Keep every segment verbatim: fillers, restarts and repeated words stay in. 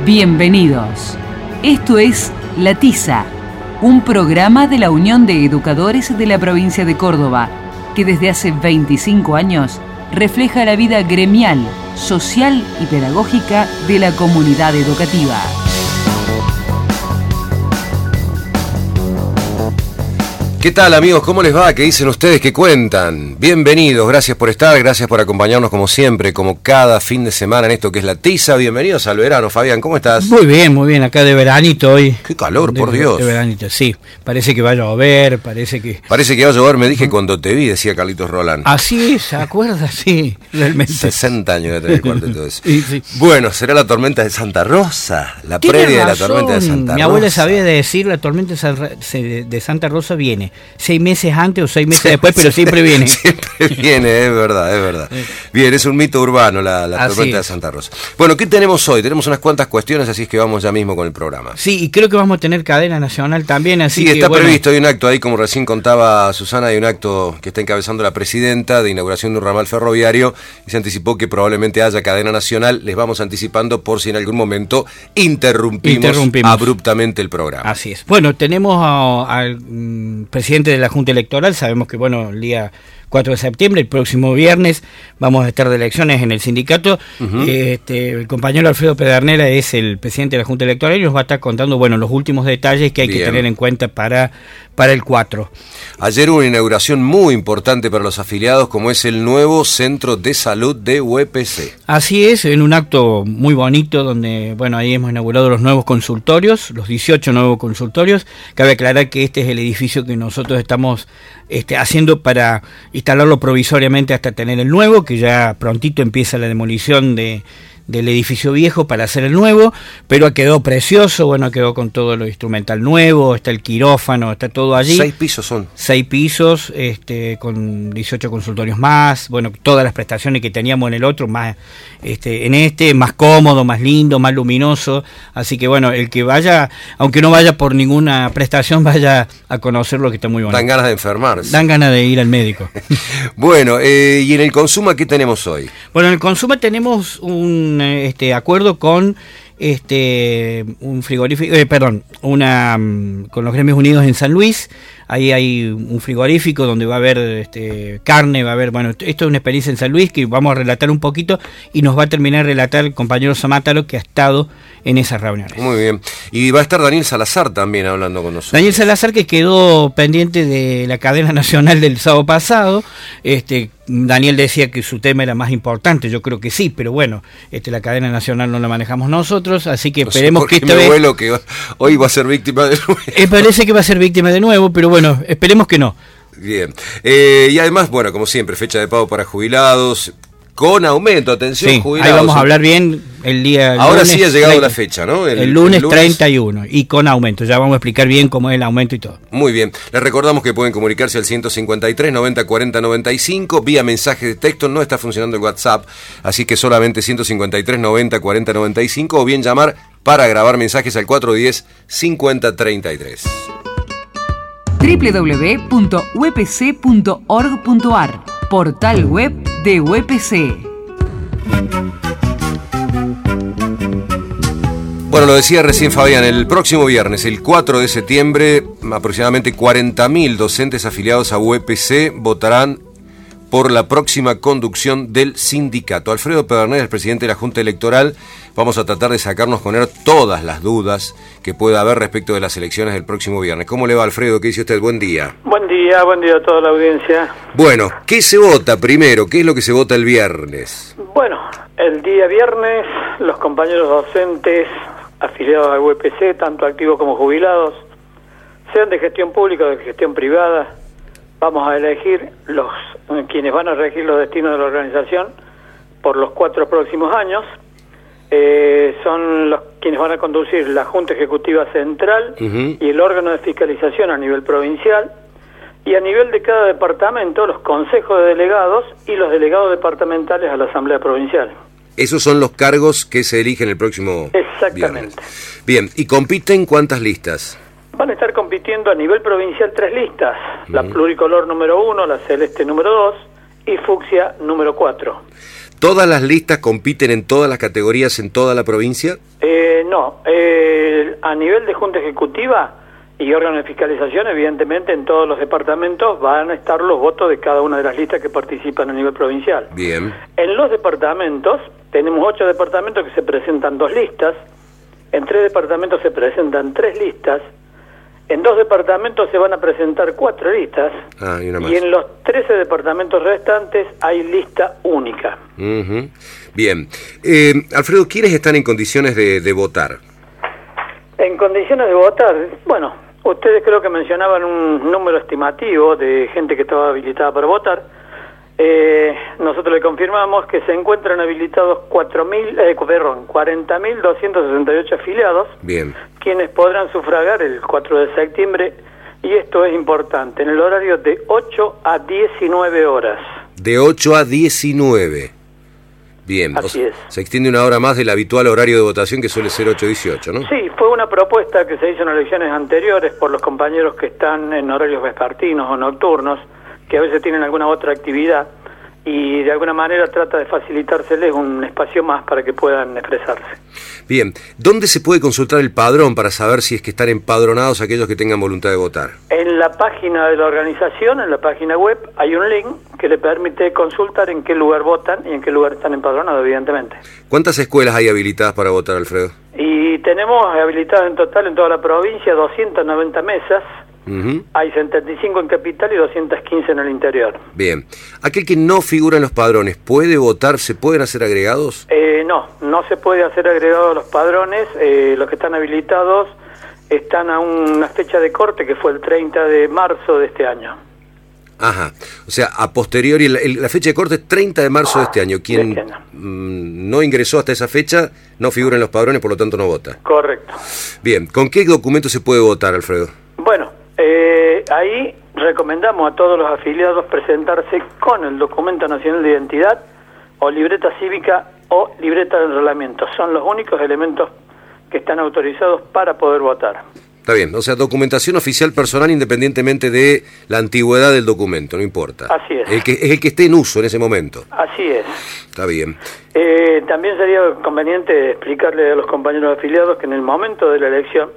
Bienvenidos. Esto es La Tiza, un programa de la Unión de Educadores de la provincia de Córdoba, que desde hace veinticinco años refleja la vida gremial, social y pedagógica de la comunidad educativa. ¿Qué tal, amigos? ¿Cómo les va? ¿Qué dicen ustedes? ¿Qué cuentan? Bienvenidos, gracias por estar, gracias por acompañarnos como siempre, como cada fin de semana en esto que es La Tiza. Bienvenidos al verano. Fabián, ¿cómo estás? Muy bien, muy bien, acá de veranito hoy. Qué calor, de, por Dios. De veranito, sí. Parece que va a llover, parece que... Parece que va a llover, me dije cuando te vi, decía Carlitos Roland. Así, ¿se acuerda? Sí, realmente. sesenta años de tener el cuarteto de eso. Sí, sí. Bueno, será la tormenta de Santa Rosa, la Tiene previa de la razón. tormenta de Santa Rosa. Mi abuela sabía decir, la tormenta de Santa Rosa viene seis meses antes o seis meses después, pero siempre viene. Siempre viene, es verdad, es verdad. Bien, es un mito urbano la, la tormenta de Santa Rosa. Bueno, ¿qué tenemos hoy? Tenemos unas cuantas cuestiones, así es que vamos ya mismo con el programa. Sí, y creo que vamos a tener cadena nacional también, así sí, que... Sí, está bueno. previsto, hay un acto ahí, como recién contaba Susana, hay un acto que está encabezando la presidenta de inauguración de un ramal ferroviario, y se anticipó que probablemente haya cadena nacional. Les vamos anticipando por si en algún momento interrumpimos, interrumpimos. abruptamente el programa. Así es. Bueno, tenemos a, al mm, presidente de la Junta Electoral. Sabemos que, bueno, el día cuatro de septiembre, el próximo viernes, vamos a estar de elecciones en el sindicato. Uh-huh. Este, el compañero Alfredo Pedernera es el presidente de la Junta Electoral y nos va a estar contando, bueno, los últimos detalles que hay Bien. que tener en cuenta para, para el cuatro. Ayer hubo una inauguración muy importante para los afiliados, como es el nuevo Centro de Salud de U E P C. Así es, en un acto muy bonito donde, bueno, ahí hemos inaugurado los nuevos consultorios, los dieciocho nuevos consultorios. Cabe aclarar que este es el edificio que nosotros estamos este, haciendo para instalarlo provisoriamente hasta tener el nuevo, que ya prontito empieza la demolición de del edificio viejo para hacer el nuevo, pero quedó precioso, bueno, quedó con todo lo instrumental nuevo, está el quirófano, está todo allí. Seis pisos son. Seis pisos, este, con dieciocho consultorios más, bueno, todas las prestaciones que teníamos en el otro, más este, en este, más cómodo, más lindo, más luminoso, así que bueno, el que vaya, aunque no vaya por ninguna prestación, vaya a conocerlo, que está muy bueno. Dan ganas de enfermarse. Dan ganas de ir al médico. Bueno, eh, ¿y en el Consuma qué tenemos hoy? Bueno, en el Consuma tenemos un este acuerdo con este un frigorífico, eh, perdón, una con los gremios unidos en San Luis. Ahí hay un frigorífico donde va a haber este, carne, va a haber, bueno, esto es una experiencia en San Luis que vamos a relatar un poquito y nos va a terminar de relatar el compañero Zamátalo, que ha estado en esas reuniones. Muy bien. Y va a estar Daniel Salazar también hablando con nosotros. Daniel Salazar, que quedó pendiente de la cadena nacional del sábado pasado. Este, Daniel decía que su tema era más importante, yo creo que sí, pero bueno, este, la cadena nacional no la manejamos nosotros, así que no esperemos sé que esta vez... Vuelo que hoy va a ser víctima de nuevo. Eh, parece que va a ser víctima de nuevo, pero bueno, esperemos que no. Bien. Eh, y además, bueno, como siempre, fecha de pago para jubilados, con aumento, atención, sí, jubilados. Ahí vamos a hablar bien el día... El Ahora lunes, sí ha llegado treinta, la fecha, ¿no? El, el, lunes, el lunes treinta y uno, y con aumento. Ya vamos a explicar bien cómo es el aumento y todo. Muy bien. Les recordamos que pueden comunicarse al ciento cincuenta y tres, noventa, cuarenta, noventa y cinco, vía mensaje de texto. No está funcionando el WhatsApp, así que solamente ciento cincuenta y tres, noventa, cuarenta, noventa y cinco, o bien llamar para grabar mensajes al cuatro uno cero, cincuenta, treinta y tres. doble u doble u doble u punto u e p c punto org punto a r, portal web de U E P C. Bueno, lo decía recién Fabián, el próximo viernes, el cuatro de septiembre, aproximadamente cuarenta mil docentes afiliados a U E P C votarán por la próxima conducción del sindicato. Alfredo Pedernera, el presidente de la Junta Electoral. Vamos a tratar de sacarnos con él todas las dudas que pueda haber respecto de las elecciones del próximo viernes. ¿Cómo le va, Alfredo? ¿Qué dice usted? Buen día. Buen día, buen día a toda la audiencia. Bueno, ¿qué se vota primero? ¿Qué es lo que se vota el viernes? Bueno, el día viernes los compañeros docentes afiliados a U E P C, tanto activos como jubilados, sean de gestión pública o de gestión privada, vamos a elegir los quienes van a regir los destinos de la organización por los cuatro próximos años. Eh, son los quienes van a conducir la Junta Ejecutiva Central uh-huh. y el órgano de fiscalización a nivel provincial, y a nivel de cada departamento los consejos de delegados y los delegados departamentales a la Asamblea Provincial. Esos son los cargos que se eligen el próximo Exactamente. viernes. Bien, ¿y compiten cuántas listas? Van a estar compitiendo a nivel provincial tres listas, uh-huh. la pluricolor número uno, la celeste número dos y fucsia número cuatro. ¿Todas las listas compiten en todas las categorías en toda la provincia? Eh, no, eh, a nivel de Junta Ejecutiva y órgano de fiscalización, evidentemente en todos los departamentos van a estar los votos de cada una de las listas que participan a nivel provincial. Bien. En los departamentos, tenemos ocho departamentos que se presentan dos listas, en tres departamentos se presentan tres listas, en dos departamentos se van a presentar cuatro listas, ah, y, una más. y en los trece departamentos restantes hay lista única. Uh-huh. Bien. Eh, Alfredo, ¿quiénes están en condiciones de, de votar? En condiciones de votar, bueno, ustedes creo que mencionaban un número estimativo de gente que estaba habilitada para votar. Eh, nosotros le confirmamos que se encuentran habilitados cuatro mil, eh, perdón, cuarenta mil doscientos sesenta y ocho afiliados. Bien. Quienes podrán sufragar el cuatro de septiembre, y esto es importante, en el horario de ocho a diecinueve horas. De ocho a diecinueve. Bien, Así o sea, es. Se extiende una hora más del habitual horario de votación que suele ser ocho a dieciocho, ¿no? Sí, fue una propuesta que se hizo en elecciones anteriores por los compañeros que están en horarios vespertinos o nocturnos, que a veces tienen alguna otra actividad, y de alguna manera trata de facilitárseles un espacio más para que puedan expresarse. Bien, ¿dónde se puede consultar el padrón para saber si es que están empadronados aquellos que tengan voluntad de votar? En la página de la organización, en la página web, hay un link que le permite consultar en qué lugar votan y en qué lugar están empadronados, evidentemente. ¿Cuántas escuelas hay habilitadas para votar, Alfredo? Y tenemos habilitadas en total en toda la provincia doscientas noventa mesas. Uh-huh. Hay setenta y cinco en capital y doscientas quince en el interior. Bien. ¿Aquel que no figura en los padrones puede votar? ¿Se pueden hacer agregados? Eh, no, no se puede hacer agregado a los padrones. Eh, los que están habilitados están a una fecha de corte que fue el treinta de marzo de este año. Ajá. O sea, a posteriori, la, la fecha de corte es treinta de marzo de este año. Quien De este año. mmm, no ingresó hasta esa fecha no figura en los padrones, por lo tanto no vota. Correcto. Bien. ¿Con qué documento se puede votar, Alfredo? Bueno, eh, ahí recomendamos a todos los afiliados presentarse con el documento nacional de identidad o libreta cívica o libreta de enrolamiento. Son los únicos elementos que están autorizados para poder votar. Está bien, o sea, documentación oficial personal independientemente de la antigüedad del documento, no importa. Así es. El que, es el que esté en uso en ese momento. Así es. Está bien. Eh, también sería conveniente explicarle a los compañeros afiliados que en el momento de la elección,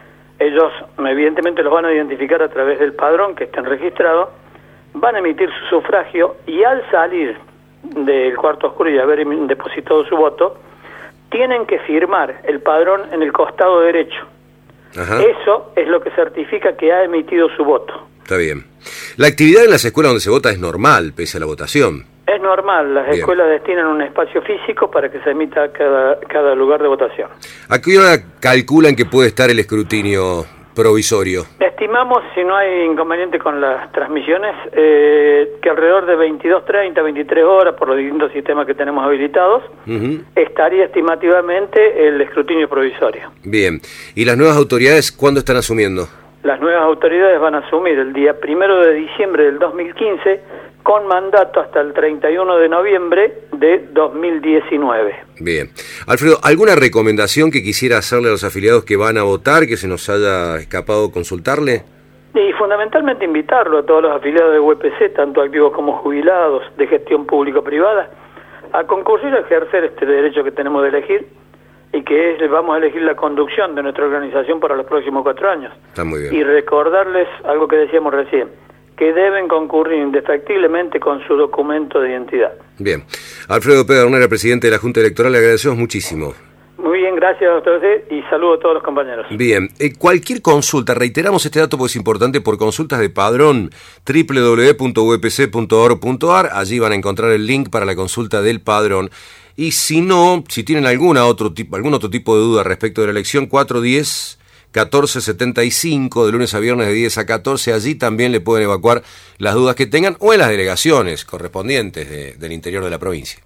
ellos evidentemente los van a identificar a través del padrón que estén registrados, van a emitir su sufragio y al salir del cuarto oscuro y haber depositado su voto, tienen que firmar el padrón en el costado derecho. Ajá. Eso es lo que certifica que ha emitido su voto. Está bien. La actividad en las escuelas donde se vota es normal, pese a la votación. Es normal, las Bien. escuelas destinan un espacio físico para que se emita cada, cada lugar de votación. ¿A qué hora calculan que puede estar el escrutinio provisorio? Estimamos, si no hay inconveniente con las transmisiones, eh, que alrededor de veintidós treinta, veintitrés horas, por los distintos sistemas que tenemos habilitados, Uh-huh. estaría estimativamente el escrutinio provisorio. Bien. ¿Y las nuevas autoridades cuándo están asumiendo? Las nuevas autoridades van a asumir el día primero de diciembre del dos mil quince con mandato hasta el treinta y uno de noviembre de dos mil diecinueve. Bien. Alfredo, ¿alguna recomendación que quisiera hacerle a los afiliados que van a votar, que se nos haya escapado consultarle? Y fundamentalmente invitarlo a todos los afiliados de U E P C, tanto activos como jubilados de gestión público-privada, a concurrir a ejercer este derecho que tenemos de elegir y que es, vamos a elegir la conducción de nuestra organización para los próximos cuatro años. Está muy bien. Y recordarles algo que decíamos recién, que deben concurrir indefectiblemente con su documento de identidad. Bien. Alfredo Pedernera, presidente de la Junta Electoral, le agradecemos muchísimo. Muy bien, gracias a ustedes y saludo a todos los compañeros. Bien, eh, cualquier consulta, reiteramos este dato porque es importante, por consultas de padrón, doble u doble u doble u punto u e p c punto org punto a r, allí van a encontrar el link para la consulta del padrón. Y si no, si tienen alguna otro tipo, algún otro tipo de duda respecto de la elección, cuatro diez catorce setenta y cinco, de lunes a viernes de diez a catorce, allí también le pueden evacuar las dudas que tengan o en las delegaciones correspondientes de, del interior de la provincia.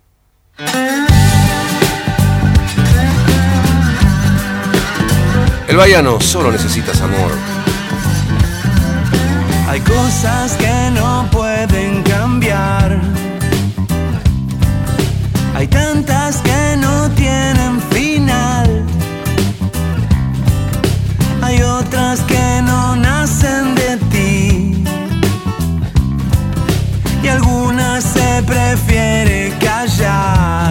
El Bahiano, solo necesitas amor. Hay cosas que no pueden cambiar. Hay tantas que no tienen final. Hay otras que no nacen de ti. Y algunas se prefiere callar.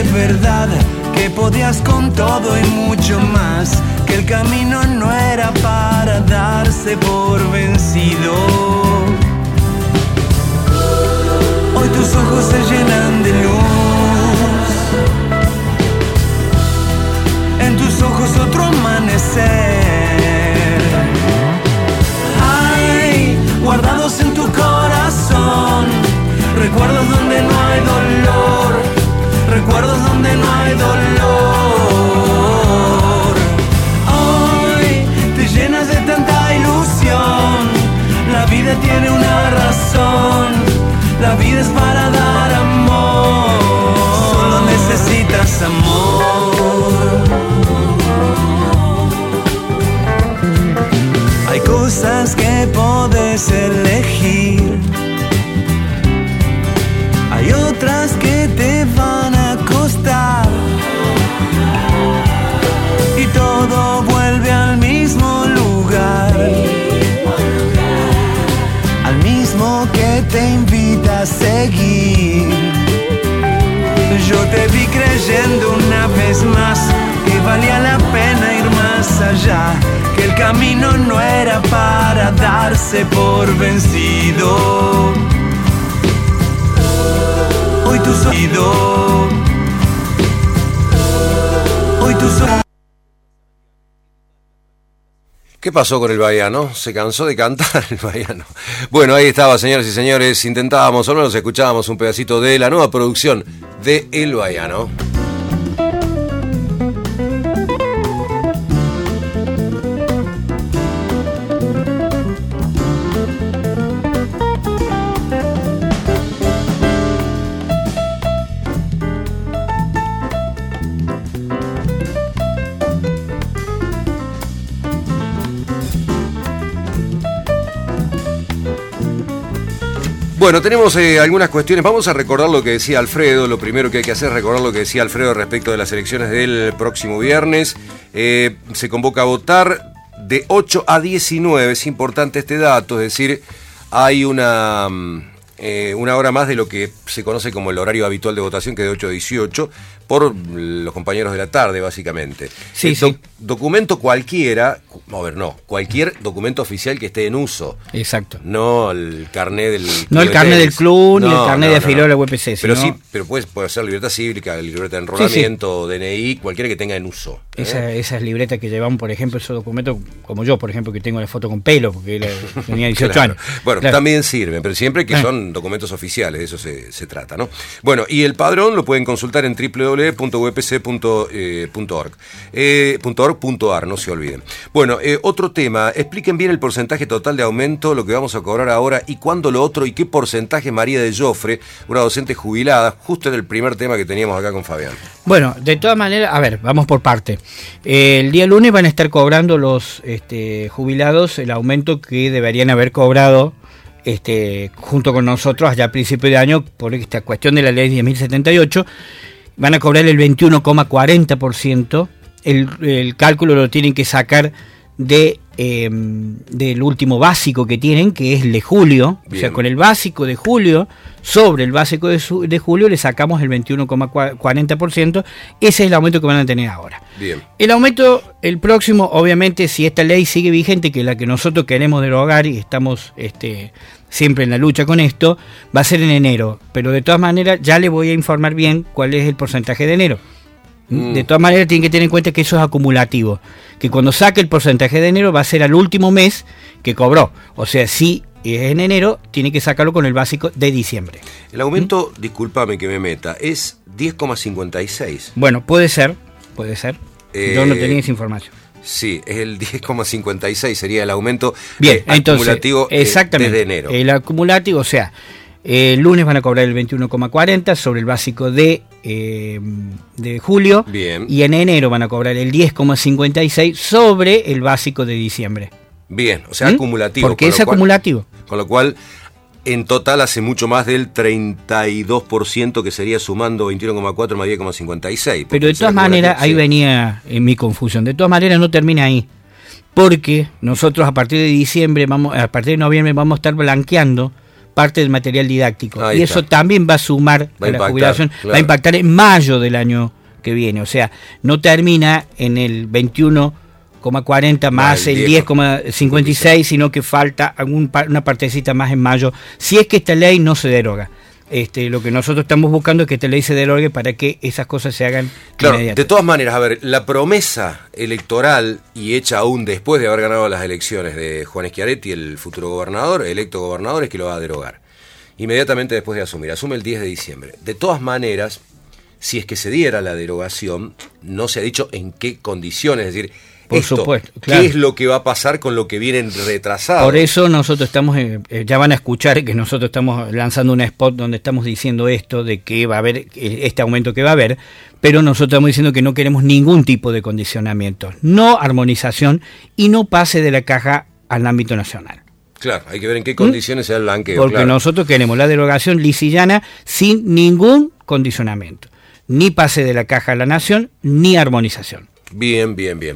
de verdad, que podías con todo y mucho más, que el camino no era para darse por vencido. Hoy tus ojos se llenan de luz, en tus ojos otro amanecer. Hay guardados en tu corazón recuerdos donde no hay dolor, recuerdos donde no hay dolor. Hoy te llenas de tanta ilusión, la vida tiene una razón, la vida es para dar amor, solo necesitas amor. Hay cosas que podés elegir, hay otras que te van a costar, y todo vuelve al mismo lugar, al mismo que te invita a seguir. Yo te vi creyendo una vez más que valía la pena ir más allá, que el camino no era para darse por vencido. Hoy tu sonido, hoy tu sonido. ¿Qué pasó con el baiano? ¿Se cansó de cantar el baiano? Bueno, ahí estaba, señoras y señores. Intentábamos, o menos escuchábamos un pedacito de la nueva producción de El Baiano. Bueno, tenemos eh, algunas cuestiones. Vamos a recordar lo que decía Alfredo. Lo primero que hay que hacer es recordar lo que decía Alfredo respecto de las elecciones del próximo viernes. Eh, se convoca a votar de ocho a diecinueve. Es importante este dato, es decir, hay una, eh, una hora más de lo que se conoce como el horario habitual de votación, que es de ocho a dieciocho, por los compañeros de la tarde, básicamente. Sí, el do- sí. Documento cualquiera, a ver, no, cualquier documento oficial que esté en uso. Exacto. No el carnet del No el de carnet del tenis. club, ni No, el carnet no, de no, afiliado no. de la U P C. Pero sino- sí, pero puede, puede ser libreta cívica, libreta de enrolamiento, D N I, cualquiera que tenga en uso. ¿eh? Esa, esas libretas que llevamos, por ejemplo, esos documentos, como yo, por ejemplo, que tengo la foto con pelo, porque él tenía dieciocho Claro. años. Bueno, Claro. también sirven, pero siempre que Ah. son documentos oficiales, de eso se, se trata, ¿no? Bueno, y el padrón lo pueden consultar en doble u doble u doble u punto u p c punto org. Eh, .org punto a r, no se olviden. Bueno, eh, otro tema, expliquen bien el porcentaje total de aumento, lo que vamos a cobrar ahora y cuándo lo otro y qué porcentaje María de Joffre, una docente jubilada, justo en el primer tema que teníamos acá con Fabián. Bueno, de todas maneras, a ver, vamos por parte. Eh, el día lunes van a estar cobrando los este, jubilados el aumento que deberían haber cobrado este, junto con nosotros allá a principio de año por esta cuestión de la ley diez mil setenta y ocho. Van a cobrar el veintiuno coma cuarenta por ciento. El, el cálculo lo tienen que sacar de eh, del último básico que tienen, que es el de julio. Bien. O sea, con el básico de julio sobre el básico de, su, de julio le sacamos el veintiuno coma cuarenta por ciento. Ese es el aumento que van a tener ahora. Bien. El aumento, el próximo, obviamente, si esta ley sigue vigente, que es la que nosotros queremos derogar y estamos este, siempre en la lucha con esto, va a ser en enero. Pero de todas maneras, ya le voy a informar bien cuál es el porcentaje de enero. Mm. De todas maneras, tienen que tener en cuenta que eso es acumulativo. Que cuando saque el porcentaje de enero va a ser al último mes que cobró. O sea, si es en enero, tiene que sacarlo con el básico de diciembre. El aumento, discúlpame que me meta, es diez coma cincuenta y seis. Bueno, puede ser, puede ser. Eh, Yo no tenía esa información. Sí, es el diez coma cincuenta y seis, sería el aumento Bien, eh, entonces, acumulativo eh, exactamente, desde enero. El acumulativo, o sea, el lunes van a cobrar el veintiuno coma cuarenta sobre el básico de, eh, de julio. Bien. Y en enero van a cobrar el diez coma cincuenta y seis sobre el básico de diciembre. Bien, o sea, ¿Mm? acumulativo. Porque con es lo cual- acumulativo. Con lo cual, en total hace mucho más del treinta y dos por ciento, que sería sumando veintiuno coma cuatro más diez coma cincuenta y seis. Pero de todas maneras, ahí venía en mi confusión. De todas maneras, no termina ahí. Porque nosotros a partir de diciembre, vamos, a partir de noviembre, vamos a estar blanqueando parte del material didáctico. Ahí y está. eso también va a sumar Va a, a la impactar, jubilación, claro. va a impactar en mayo del año que viene. O sea, no termina en el veintiuno coma cuarenta más el el diez coma cincuenta y seis, sino que falta algún, una partecita más en mayo, si es que esta ley no se deroga. Este, lo que nosotros estamos buscando es que esta ley se derogue para que esas cosas se hagan Claro, inmediatas. de todas maneras, a ver, la promesa electoral y hecha aún después de haber ganado las elecciones de Juan Schiaretti, el futuro gobernador, electo gobernador, es que lo va a derogar. Inmediatamente después de asumir, asume el diez de diciembre. De todas maneras, si es que se diera la derogación, no se ha dicho en qué condiciones, es decir, Por esto, supuesto, claro. ¿qué es lo que va a pasar con lo que vienen retrasados? Por eso nosotros estamos, eh, eh, ya van a escuchar que nosotros estamos lanzando un spot donde estamos diciendo esto, de que va a haber, eh, este aumento que va a haber, pero nosotros estamos diciendo que no queremos ningún tipo de condicionamiento, no armonización y no pase de la caja al ámbito nacional. Claro, hay que ver en qué condiciones ¿Mm? se da el blanqueo. Porque claro. nosotros queremos la derogación lisillana sin ningún condicionamiento, ni pase de la caja a la nación, ni armonización. Bien, bien, bien.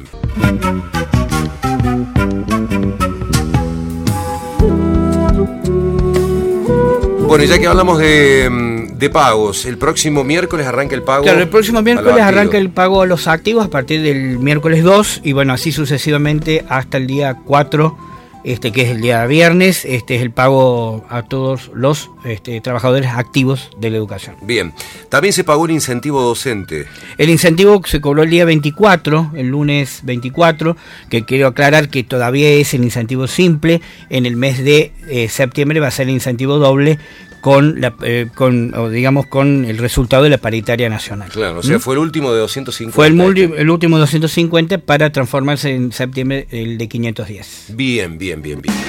Bueno, ya que hablamos de, de pagos, el próximo miércoles arranca el pago. Claro, el próximo miércoles a los arranca activos. el pago a los activos a partir del miércoles dos y bueno, así sucesivamente hasta el día cuatro, este que es el día viernes, este es el pago a todos los este, trabajadores activos de la educación. Bien, también se pagó el incentivo docente. El incentivo se cobró el día veinticuatro, el lunes veinticuatro, que quiero aclarar que todavía es el incentivo simple. En el mes de eh, septiembre va a ser el incentivo doble con la eh, con o digamos con el resultado de la paritaria nacional. Claro, o sea, ¿Mm? fue el último de doscientos cincuenta. Fue el, multi, el último de doscientos cincuenta para transformarse en septiembre el de quinientos diez. Bien, bien, bien, bien.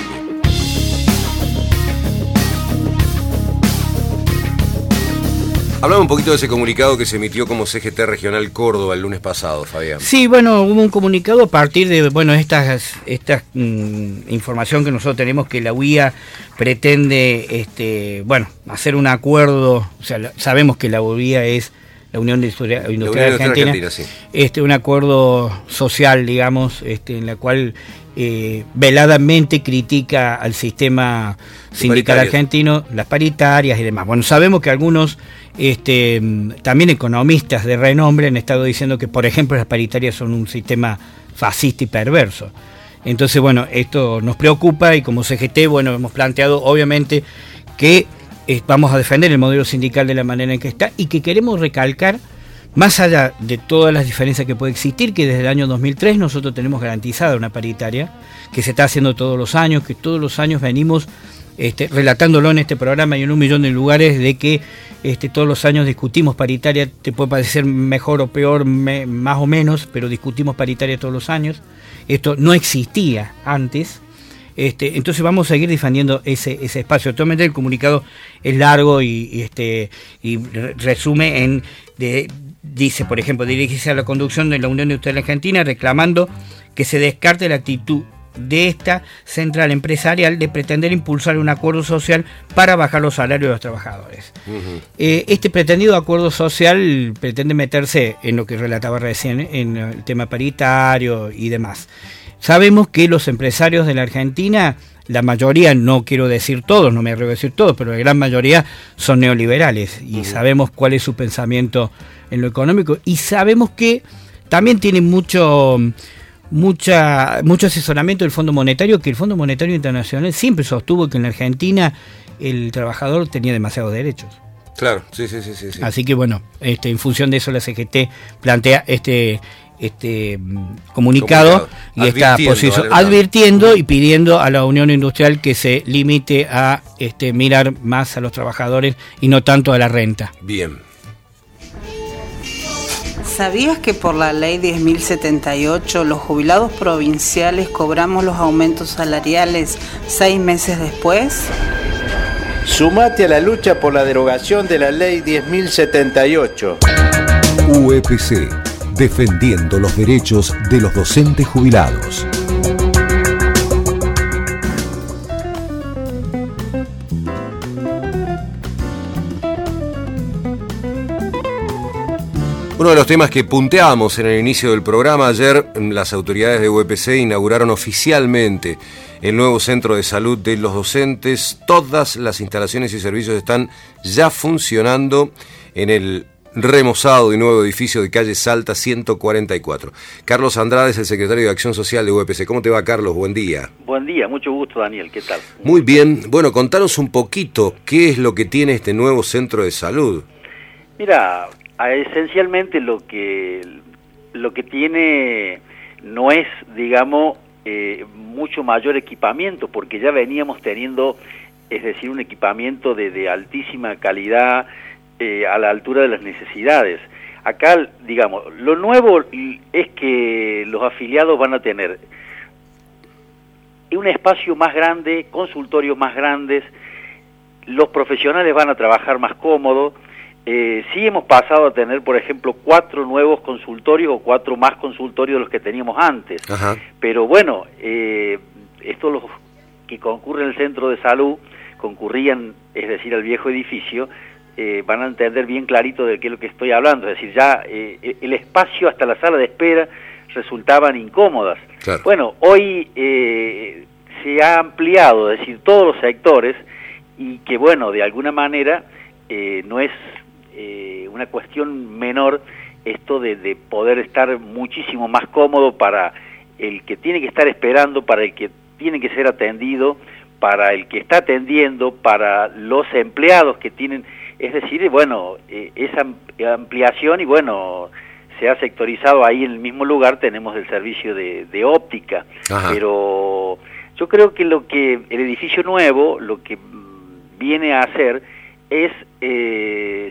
Hablamos un poquito de ese comunicado que se emitió como C G T Regional Córdoba el lunes pasado, Fabián. Sí, bueno, hubo un comunicado a partir de, bueno, estas, estas mmm, información que nosotros tenemos que la U I A pretende, este, bueno, hacer un acuerdo, o sea, sabemos que la U I A es la Unión de Industria, Industrial la Unión Argentina, Argentina sí. este, un acuerdo social, digamos, este, en la cual eh, veladamente critica al sistema sindical argentino, las paritarias y demás. Bueno, sabemos que algunos este, también economistas de renombre han estado diciendo que, por ejemplo, las paritarias son un sistema fascista y perverso. Entonces, bueno, esto nos preocupa y como C G T, bueno, hemos planteado obviamente que eh, vamos a defender el modelo sindical de la manera en que está y que queremos recalcar, más allá de todas las diferencias que puede existir, que desde el año dos mil tres nosotros tenemos garantizada una paritaria, que se está haciendo todos los años, que todos los años venimos este, relatándolo en este programa y en un millón de lugares, de que este, todos los años discutimos paritaria, te puede parecer mejor o peor, me, más o menos, pero discutimos paritaria todos los años. Esto no existía antes. Este, entonces vamos a seguir defendiendo ese, ese espacio. Actualmente el comunicado es largo y, y, este, y resume en... De, dice, por ejemplo, dirigirse a la conducción de la Unión Industrial Argentina reclamando que se descarte la actitud de esta central empresarial de pretender impulsar un acuerdo social para bajar los salarios de los trabajadores. Uh-huh. Eh, este pretendido acuerdo social pretende meterse en lo que relataba recién, en el tema paritario y demás. Sabemos que los empresarios de la Argentina, la mayoría, no quiero decir todos, no me atrevo a decir todos, pero la gran mayoría son neoliberales y uh-huh. sabemos cuál es su pensamiento en lo económico y sabemos que también tienen mucho... Mucha, mucho asesoramiento del Fondo Monetario, que el Fondo Monetario Internacional siempre sostuvo que en la Argentina el trabajador tenía demasiados derechos. Claro, sí, sí, sí, sí, sí. Así que bueno, este, en función de eso la C G T plantea este este comunicado, comunicado. y esta posición advirtiendo y pidiendo a la Unión Industrial que se limite a este mirar más a los trabajadores y no tanto a la renta. Bien. ¿Sabías que por la ley diez mil setenta y ocho los jubilados provinciales cobramos los aumentos salariales seis meses después? Sumate a la lucha por la derogación de la ley diez mil setenta y ocho. U E P C, defendiendo los derechos de los docentes jubilados. Uno de los temas que punteábamos en el inicio del programa, ayer las autoridades de U E P C inauguraron oficialmente el nuevo centro de salud de los docentes. Todas las instalaciones y servicios están ya funcionando en el remozado y nuevo edificio de calle Salta ciento cuarenta y cuatro. Carlos Andrade es el secretario de Acción Social de U E P C. ¿Cómo te va, Carlos? Buen día. Buen día, mucho gusto, Daniel. ¿Qué tal? Muy bien. Bueno, contanos un poquito qué es lo que tiene este nuevo centro de salud. Mira, esencialmente lo que lo que tiene no es, digamos, eh, mucho mayor equipamiento, porque ya veníamos teniendo, es decir, un equipamiento de, de altísima calidad, eh, a la altura de las necesidades. Acá, digamos, lo nuevo es que los afiliados van a tener un espacio más grande, consultorios más grandes, los profesionales van a trabajar más cómodos. Eh, sí hemos pasado a tener, por ejemplo, cuatro nuevos consultorios o cuatro más consultorios de los que teníamos antes. Ajá. Pero bueno, eh, estos los que concurren al centro de salud, concurrían, es decir, al viejo edificio, eh, van a entender bien clarito de qué es lo que estoy hablando. Es decir, ya eh, el espacio hasta la sala de espera resultaban incómodas. Claro. Bueno, hoy eh, se ha ampliado, es decir, todos los sectores, y que bueno, de alguna manera eh, no es eh, una cuestión menor esto de, de poder estar muchísimo más cómodo para el que tiene que estar esperando, para el que tiene que ser atendido, para el que está atendiendo, para los empleados que tienen, es decir, bueno, eh, esa ampliación, y bueno, se ha sectorizado ahí en el mismo lugar, tenemos el servicio de, de óptica. Ajá. Pero yo creo que lo que el edificio nuevo, lo que viene a hacer es eh,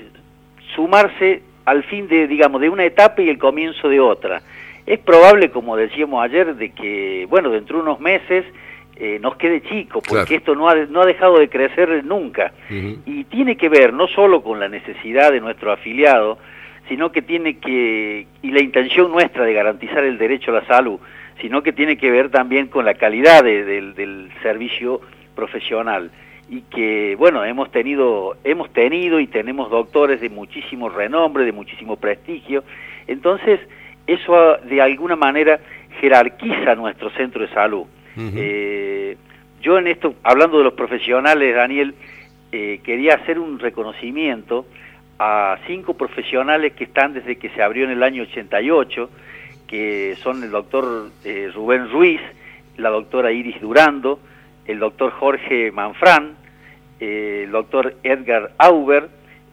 sumarse al fin de, digamos, de una etapa y el comienzo de otra. Es probable, como decíamos ayer, de que, bueno, dentro de unos meses eh, nos quede chico, porque claro, esto no ha, no ha dejado de crecer nunca. Uh-huh. Y tiene que ver no solo con la necesidad de nuestro afiliado, sino que tiene que, y la intención nuestra de garantizar el derecho a la salud, sino que tiene que ver también con la calidad de, de, del servicio profesional. Y que, bueno, hemos tenido, hemos tenido y tenemos doctores de muchísimo renombre, de muchísimo prestigio. Entonces, eso de alguna manera jerarquiza nuestro centro de salud. Uh-huh. Eh, yo en esto, hablando de los profesionales, Daniel, eh, quería hacer un reconocimiento a cinco profesionales que están desde que se abrió en el año ochenta y ocho, que son el doctor eh, Rubén Ruiz, la doctora Iris Durando, el doctor Jorge Manfrán, eh, el doctor Edgar Auber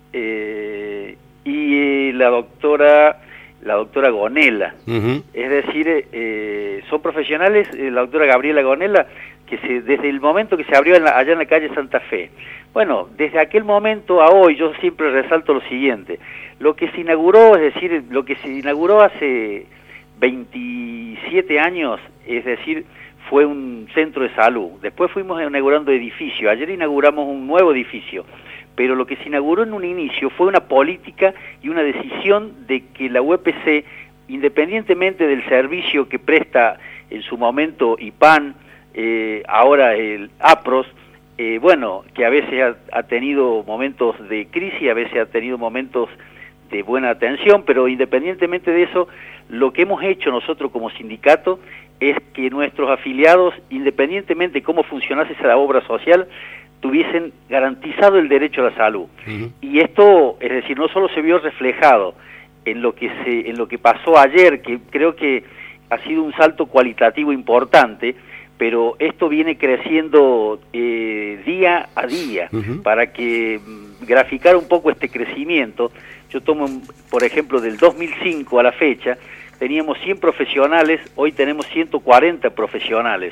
eh, y eh, la doctora la doctora Gonela. Uh-huh. Es decir, eh, son profesionales, eh, la doctora Gabriela Gonela, que se, desde el momento que se abrió en la, allá en la calle Santa Fe. Bueno, desde aquel momento a hoy yo siempre resalto lo siguiente: lo que se inauguró, es decir, lo que se inauguró hace veintisiete años, es decir, fue un centro de salud. Después fuimos inaugurando edificios. Ayer inauguramos un nuevo edificio. Pero lo que se inauguró en un inicio fue una política y una decisión de que la U E P C, independientemente del servicio que presta en su momento I P A N, eh, ahora el APROS, eh, bueno, que a veces ha, ha tenido momentos de crisis, a veces ha tenido momentos de buena atención, pero independientemente de eso, lo que hemos hecho nosotros como sindicato es que nuestros afiliados, independientemente de cómo funcionase esa obra social, tuviesen garantizado el derecho a la salud. Uh-huh. Y esto, es decir, no solo se vio reflejado en lo que se, en lo que pasó ayer, que creo que ha sido un salto cualitativo importante, pero esto viene creciendo eh, día a día. Uh-huh. Para que mm, graficar un poco este crecimiento, yo tomo, por ejemplo, del dos mil cinco a la fecha, teníamos cien profesionales, hoy tenemos ciento cuarenta profesionales.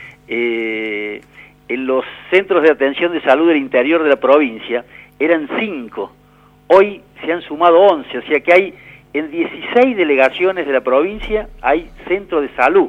Eh, en los centros de atención de salud del interior de la provincia eran cinco, hoy se han sumado once, o sea que hay en dieciséis delegaciones de la provincia hay centro de salud.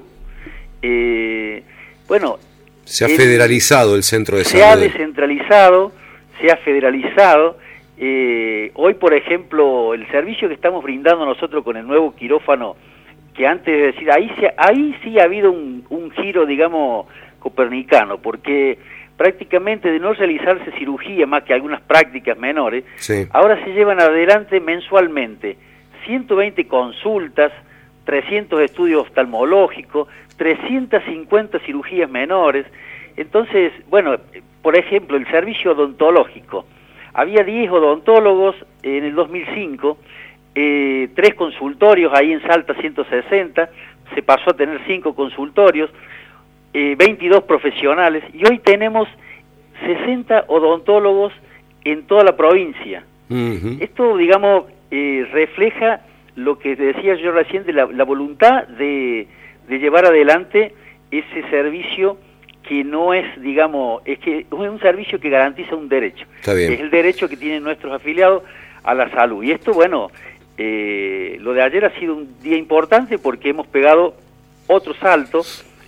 Eh, bueno, se ha el, federalizado el centro de se salud. Se ha descentralizado, se ha federalizado. Eh, hoy, por ejemplo, el servicio que estamos brindando nosotros con el nuevo quirófano, que antes de decir, ahí, se, ahí sí ha habido un, un giro, digamos, copernicano, porque prácticamente de no realizarse cirugía más que algunas prácticas menores, sí, ahora se llevan adelante mensualmente ciento veinte consultas, trescientos estudios oftalmológicos, trescientas cincuenta cirugías menores. Entonces, bueno, por ejemplo, el servicio odontológico. Había diez odontólogos en el dos mil cinco, eh, tres consultorios ahí en Salta ciento sesenta, se pasó a tener cinco consultorios, eh, veintidós profesionales, y hoy tenemos sesenta odontólogos en toda la provincia. Uh-huh. Esto, digamos, eh, refleja lo que decía yo recién de la, la voluntad de, de llevar adelante ese servicio que no es, digamos, es que es un servicio que garantiza un derecho. Está bien. Es el derecho que tienen nuestros afiliados a la salud. Y esto, bueno, eh, lo de ayer ha sido un día importante porque hemos pegado otro salto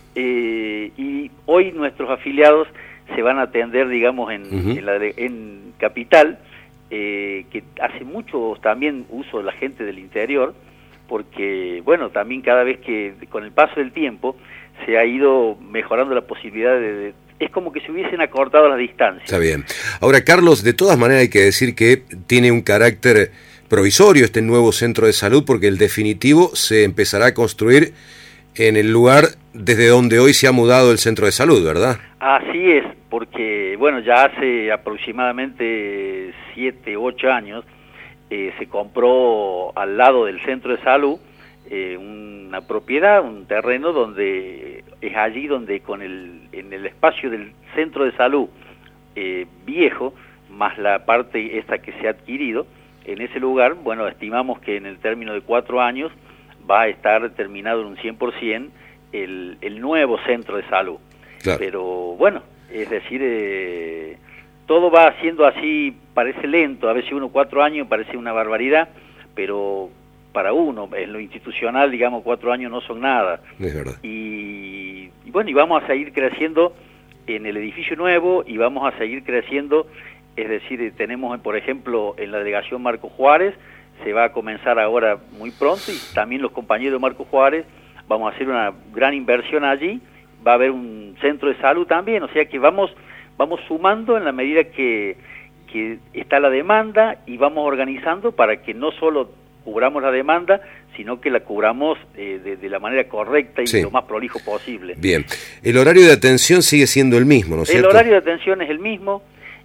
eh, y hoy nuestros afiliados se van a atender, digamos, en, uh-huh. en, la de, en Capital, eh, que hace mucho también uso de la gente del interior, porque, bueno, también cada vez que, con el paso del tiempo, se ha ido mejorando la posibilidad de, de... Es como que se hubiesen acortado las distancias. Está bien. Ahora, Carlos, de todas maneras hay que decir que tiene un carácter provisorio este nuevo centro de salud, porque el definitivo se empezará a construir en el lugar desde donde hoy se ha mudado el centro de salud, ¿verdad? Así es, porque, bueno, ya hace aproximadamente siete, ocho años eh, se compró al lado del centro de salud Eh, una propiedad, un terreno donde es allí donde con el en el espacio del centro de salud eh, viejo, más la parte esta que se ha adquirido, en ese lugar, bueno, estimamos que en el término de cuatro años va a estar terminado en un cien por ciento el, el nuevo centro de salud. Claro. Pero bueno, es decir, eh, todo va siendo así, parece lento, a veces uno cuatro años parece una barbaridad, pero para uno, en lo institucional, digamos, cuatro años no son nada. Es verdad. Y, y bueno, y vamos a seguir creciendo en el edificio nuevo y vamos a seguir creciendo, es decir, tenemos, por ejemplo, en la delegación Marco Juárez, se va a comenzar ahora muy pronto, y también los compañeros de Marco Juárez, vamos a hacer una gran inversión allí, va a haber un centro de salud también, o sea que vamos, vamos sumando en la medida que, que está la demanda y vamos organizando para que no solo cubramos la demanda, sino que la cubramos eh, de, de la manera correcta y sí. lo más prolijo posible. Bien. El horario de atención sigue siendo el mismo, ¿no es cierto? El horario de atención es el mismo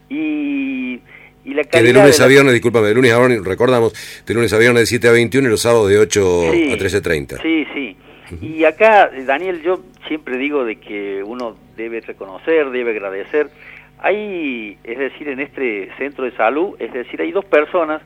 y, y la calidad... Que de lunes de a la... viernes, discúlpame, de lunes a viernes, recordamos, de lunes a viernes de siete a veintiuno y los sábados de ocho sí, a trece treinta. Sí, sí. Uh-huh. Y acá, Daniel, yo siempre digo de que uno debe reconocer, debe agradecer. Hay, es decir, en este centro de salud, es decir, hay dos personas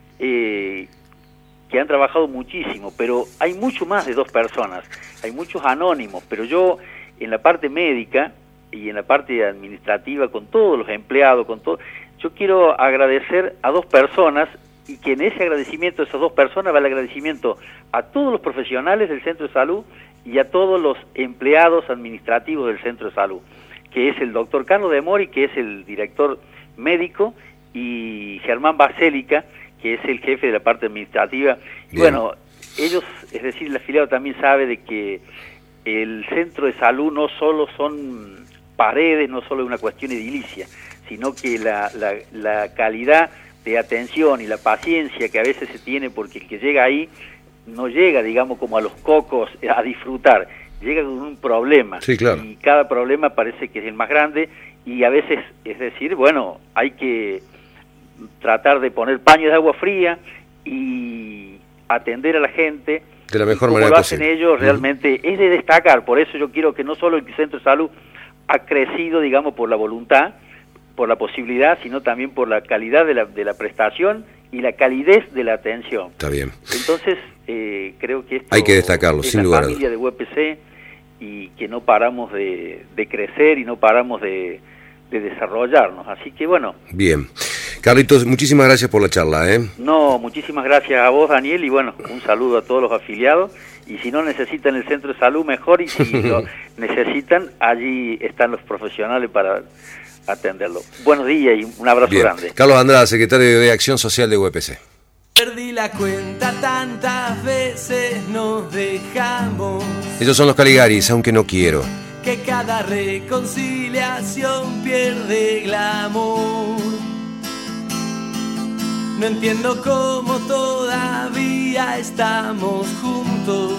eh, que han trabajado muchísimo, pero hay mucho más de dos personas, hay muchos anónimos, pero yo en la parte médica y en la parte administrativa, con todos los empleados, con todo, yo quiero agradecer a dos personas y que en ese agradecimiento de esas dos personas va el agradecimiento a todos los profesionales del centro de salud y a todos los empleados administrativos del centro de salud, que es el doctor Carlos de Mori, que es el director médico, y Germán Basélica, que es el jefe de la parte administrativa. Y bueno, ellos, es decir, el afiliado también sabe de que el centro de salud no solo son paredes, no solo es una cuestión edilicia, sino que la, la, la calidad de atención y la paciencia que a veces se tiene, porque el que llega ahí no llega, digamos, como a los cocos a disfrutar, llega con un problema. Sí, claro. Y cada problema parece que es el más grande, y a veces, es decir, bueno, hay que tratar de poner paños de agua fría y atender a la gente de la mejor como manera lo hacen posible. ellos, realmente uh-huh. es de destacar. Por eso yo quiero que no solo el centro de salud ha crecido, digamos, por la voluntad, por la posibilidad, sino también por la calidad de la, de la prestación y la calidez de la atención. Está bien. Entonces, eh, creo que esto hay que destacarlo, es sin la lugar a familia de U E P C, y que no paramos de, de crecer y no paramos de, de desarrollarnos. Así que, bueno. Bien. Carlitos, muchísimas gracias por la charla, ¿eh? No, muchísimas gracias a vos, Daniel, y bueno, un saludo a todos los afiliados, y si no necesitan el centro de salud, mejor, y si lo necesitan, allí están los profesionales para atenderlo. Buenos días y un abrazo Bien. grande. Carlos Andrada, secretario de Acción Social de U E P C. Perdí la cuenta, tantas veces nos dejamos. Ellos son los Caligaris, aunque no quiero. Que cada reconciliación pierde glamour. No entiendo cómo todavía estamos juntos.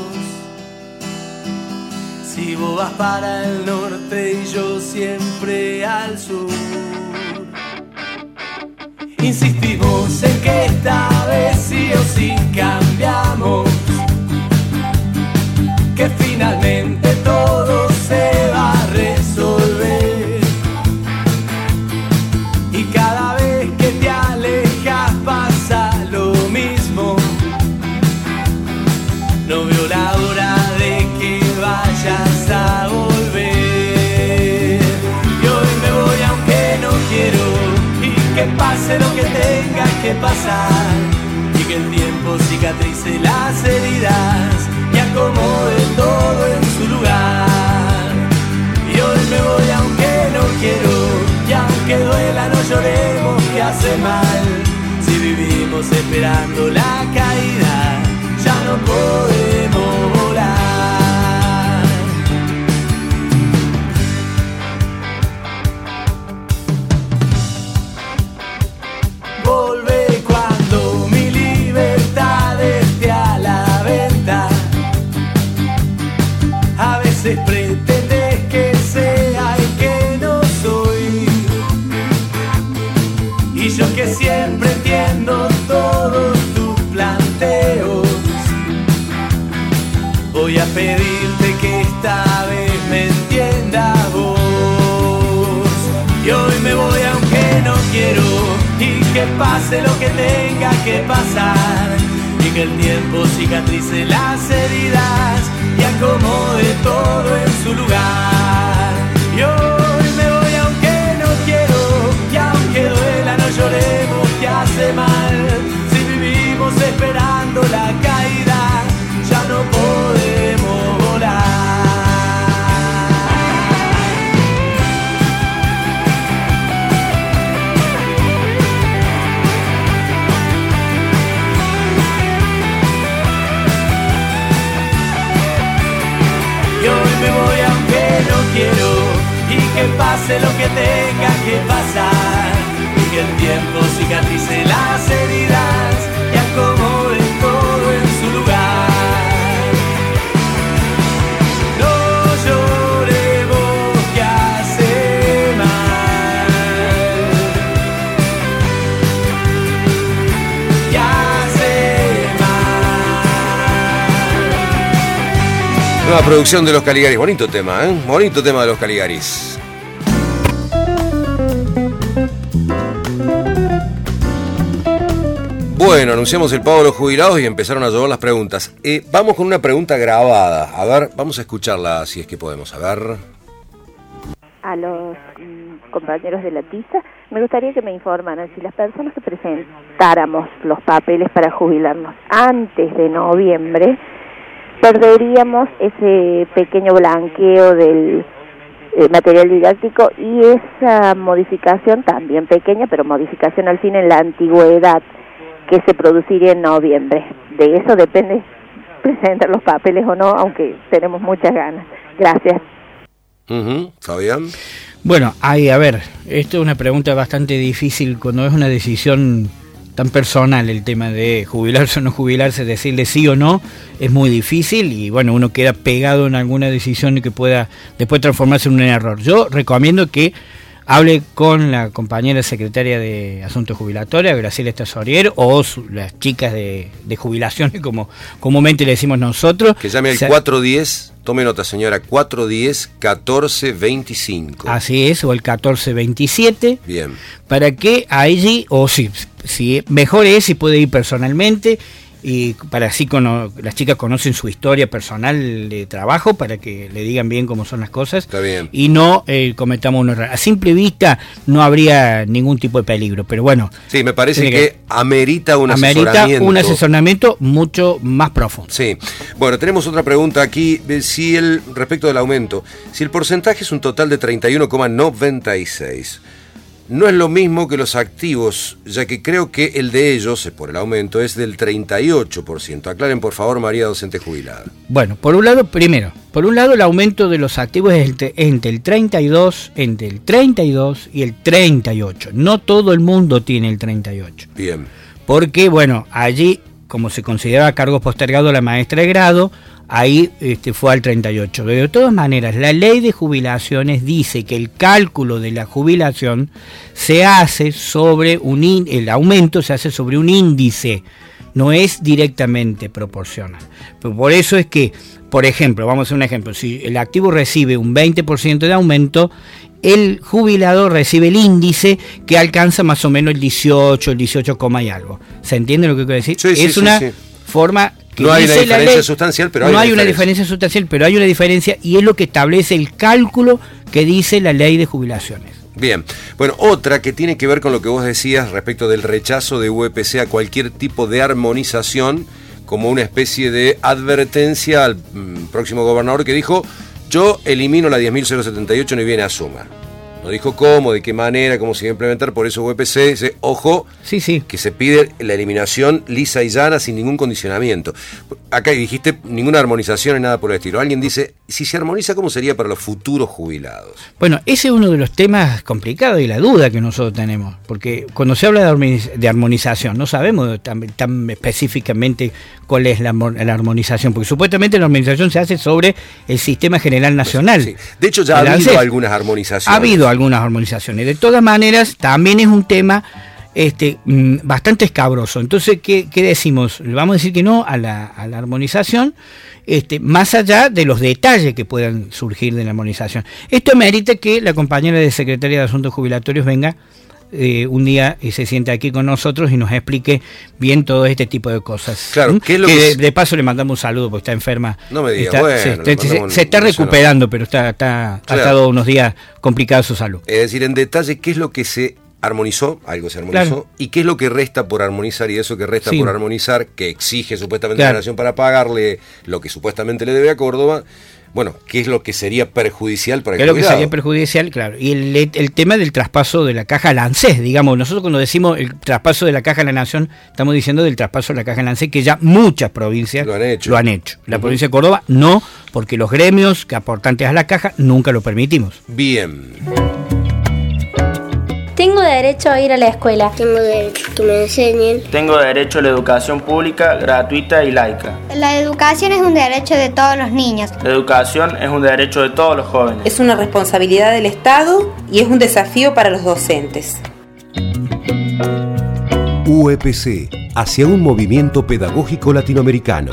Si vos vas para el norte y yo siempre al sur. Insistimos en que esta vez sí o sí cambiamos, que finalmente todo se va a resolver. Y cada vez que te alejas pasa lo mismo. No veo la hora de que vayas a volver. Y hoy me voy aunque no quiero, y que pase lo que tenga que pasar, y que el tiempo cicatrice las heridas y acomode todo en su lugar. Y hoy me voy aunque no quiero, y aunque duela no lloremos que hace mal. Si vivimos esperando la caída, ya no podemos volar. Volvé cuando mi libertad esté a la venta. A veces pretendes que sea y que no soy, y yo que siempre entiendo todos tus planteos, voy a pedirte que esta vez me entiendas vos. Y hoy me voy aunque no quiero, y que pase lo que tenga que pasar, y que el tiempo cicatrice las heridas y acomode todo en su lugar. Y hoy me voy aunque no quiero, y aunque duela no lloremos que hace mal. Si vivimos esperando la caída, ya no podemos volar. Y hoy me voy aunque no quiero, y que pase lo que tenga que pasar, y que el tiempo cicatrice las heridas y acomode todo en su lugar. No lloremos que hace mal, que hace mal. Nueva producción de los Caligaris. Bonito tema, ¿eh? Bonito tema de los Caligaris. Bueno, anunciamos el pago de los jubilados y empezaron a llevar las preguntas. Eh, vamos con una pregunta grabada. A ver, vamos a escucharla si es que podemos. A ver. A los mm, compañeros de la tiza, me gustaría que me informaran si las personas que presentáramos los papeles para jubilarnos antes de noviembre, perderíamos ese pequeño blanqueo del eh, material didáctico y esa modificación, también pequeña, pero modificación al fin en la antigüedad, que se produciría en noviembre. De eso depende presentar los papeles o no, aunque tenemos muchas ganas. Gracias. Uh-huh. Fabián. Bueno, hay, a ver, esto es una pregunta bastante difícil cuando es una decisión tan personal, el tema de jubilarse o no jubilarse, decirle sí o no, es muy difícil y bueno, uno queda pegado en alguna decisión que pueda después transformarse en un error. Yo recomiendo que hable con la compañera secretaria de Asuntos Jubilatorios, Graciela Estasorier, o su, las chicas de, de jubilaciones, como comúnmente le decimos nosotros. Que llame al o sea, cuatro diez, tome nota señora, cuatro diez, catorce veinticinco. Así es, o el catorce veintisiete. Bien. Para que allí, o si, si mejor es, si puede ir personalmente, y para así cono, las chicas conocen su historia personal de trabajo, para que le digan bien cómo son las cosas. Está bien. Y no eh, cometamos un error. A simple vista no habría ningún tipo de peligro, pero bueno. Sí, me parece que, que amerita un amerita asesoramiento. un asesoramiento mucho más profundo. Sí. Bueno, tenemos otra pregunta aquí, si el respecto del aumento. Si el porcentaje es un total de treinta y uno coma noventa y seis, no es lo mismo que los activos, ya que creo que el de ellos, por el aumento, es del treinta y ocho por ciento. Aclaren, por favor, María, docente jubilada. Bueno, por un lado, primero, por un lado el aumento de los activos es entre, entre el treinta y dos, entre el treinta y dos y el treinta y ocho. No todo el mundo tiene el treinta y ocho. Bien. Porque, bueno, allí, como se consideraba cargo postergado la maestra de grado, ahí este, fue al treinta y ocho. De todas maneras, la ley de jubilaciones dice que el cálculo de la jubilación se hace sobre un in, el aumento se hace sobre un índice, no es directamente proporcional. Por eso es que, por ejemplo, vamos a hacer un ejemplo, si el activo recibe un veinte por ciento de aumento, el jubilado recibe el índice que alcanza más o menos el dieciocho, el dieciocho, y algo. ¿Se entiende lo que quiero decir? Sí, es sí, una sí, sí. forma que no hay una dice diferencia la ley, sustancial, pero hay no una hay una diferencia. diferencia sustancial, pero hay una diferencia y es lo que establece el cálculo que dice la ley de jubilaciones. Bien, bueno, otra que tiene que ver con lo que vos decías respecto del rechazo de U E P C a cualquier tipo de armonización, como una especie de advertencia al mm, próximo gobernador que dijo: yo elimino la diez mil setenta y ocho ni viene a suma. No dijo cómo, de qué manera, cómo se iba a implementar, por eso U E P C dice, ojo, sí, sí. que se pide la eliminación lisa y llana sin ningún condicionamiento. Acá dijiste ninguna armonización ni nada por el estilo. Alguien dice, si se armoniza, ¿cómo sería para los futuros jubilados? Bueno, ese es uno de los temas complicados y la duda que nosotros tenemos, porque cuando se habla de, armoniz- de armonización, no sabemos tan, tan específicamente cuál es la, la armonización, porque supuestamente la armonización se hace sobre el sistema general nacional. Sí. De hecho, ya ha habido ANSES. algunas armonizaciones. Ha habido algunas armonizaciones. De todas maneras, también es un tema este, mmm, bastante escabroso. Entonces, ¿qué, qué decimos? Le vamos a decir que no a la, a la armonización, este, más allá de los detalles que puedan surgir de la armonización. Esto merita que la compañera de Secretaría de Asuntos Jubilatorios venga eh, un día y se siente aquí con nosotros y nos explique bien todo este tipo de cosas. Claro, ¿qué es lo que, que de, es? de paso le mandamos un saludo porque está enferma. No me digas, Está- bueno, se, le se- mandamos se está un- un recuperando, pero está, está, Claro. ha estado unos días complicada su salud. Es decir, en detalle, ¿qué es lo que se armonizó? Algo se armonizó. Claro. ¿Y qué es lo que resta por armonizar? Y eso que resta Sí. por armonizar, que exige supuestamente Claro. la Nación para pagarle lo que supuestamente le debe a Córdoba, bueno, ¿qué es lo que sería perjudicial para el Que es lo que jubilado? sería perjudicial, claro. Y el, el tema del traspaso de la caja al ANSES, digamos, nosotros cuando decimos el traspaso de la caja a la Nación, estamos diciendo del traspaso de la caja al ANSES, que ya muchas provincias Lo han hecho. Lo han hecho. La Ujú. provincia de Córdoba no, porque los gremios que aportantes a la caja nunca lo permitimos. Bien. Tengo derecho a ir a la escuela. Tengo derecho a que me enseñen. Tengo derecho a la educación pública, gratuita y laica. La educación es un derecho de todos los niños. La educación es un derecho de todos los jóvenes. Es una responsabilidad del Estado y es un desafío para los docentes. U E P C, hacia un movimiento pedagógico latinoamericano.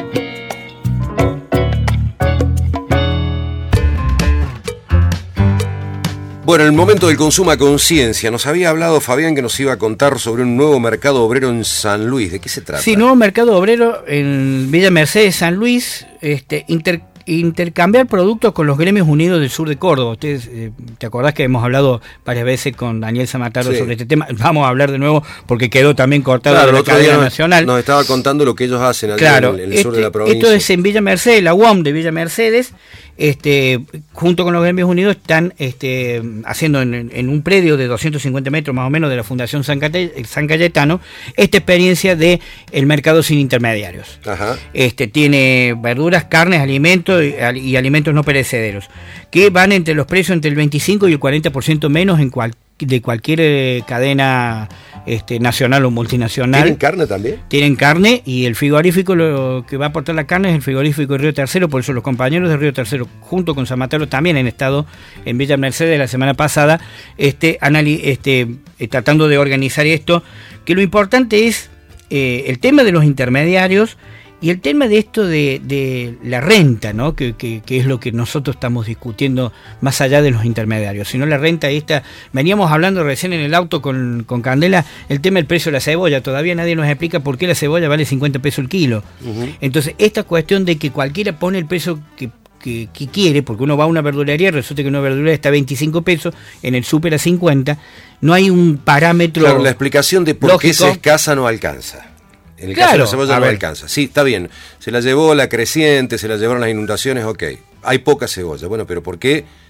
Bueno, en el momento del consumo a conciencia, nos había hablado Fabián que nos iba a contar sobre un nuevo mercado obrero en San Luis. ¿De qué se trata? Sí, nuevo mercado obrero en Villa Mercedes, San Luis, este, inter, intercambiar productos con los gremios unidos del sur de Córdoba. Ustedes, eh, ¿te acordás que hemos hablado varias veces con Daniel Zamataro Sí. sobre este tema? Vamos a hablar de nuevo porque quedó también cortado Claro, de el la otro día cadena nos, nacional. nos estaba contando lo que ellos hacen allá Claro, en, en el este, sur de la provincia. esto es en Villa Mercedes, la U A M de Villa Mercedes, este, junto con los gremios unidos están este, haciendo en, en un predio de doscientos cincuenta metros más o menos de la Fundación San, Cate, San Cayetano esta experiencia de el mercado sin intermediarios. Ajá. Este, tiene verduras, carnes, alimentos y, y alimentos no perecederos, que van entre los precios entre el veinticinco y el cuarenta por ciento menos en cual, de cualquier eh, cadena este, nacional o multinacional. ¿Tienen carne también? Tienen carne y el frigorífico lo que va a aportar la carne es el frigorífico de Río Tercero, por eso los compañeros de Río Tercero junto con San Mateo también han estado en Villa Mercedes la semana pasada este, anali- este, eh, tratando de organizar esto, que lo importante es eh, el tema de los intermediarios y el tema de esto de, de la renta, ¿no? Que, que, que es lo que nosotros estamos discutiendo más allá de los intermediarios. Si no, la renta esta, veníamos hablando recién en el auto con, con Candela, el tema del precio de la cebolla. Todavía nadie nos explica por qué la cebolla vale cincuenta pesos el kilo. Uh-huh. Entonces, esta cuestión de que cualquiera pone el precio que, que, que quiere, porque uno va a una verdulería y resulta que una verdulería está a veinticinco pesos, en el súper a cincuenta, no hay un parámetro. Claro, la explicación de por lógico. qué se escasa no alcanza. En el Claro, caso de la cebolla no ver. alcanza. Sí, está bien. Se la llevó la creciente, se la llevaron las inundaciones, ok. Hay poca cebolla. Bueno, pero ¿por qué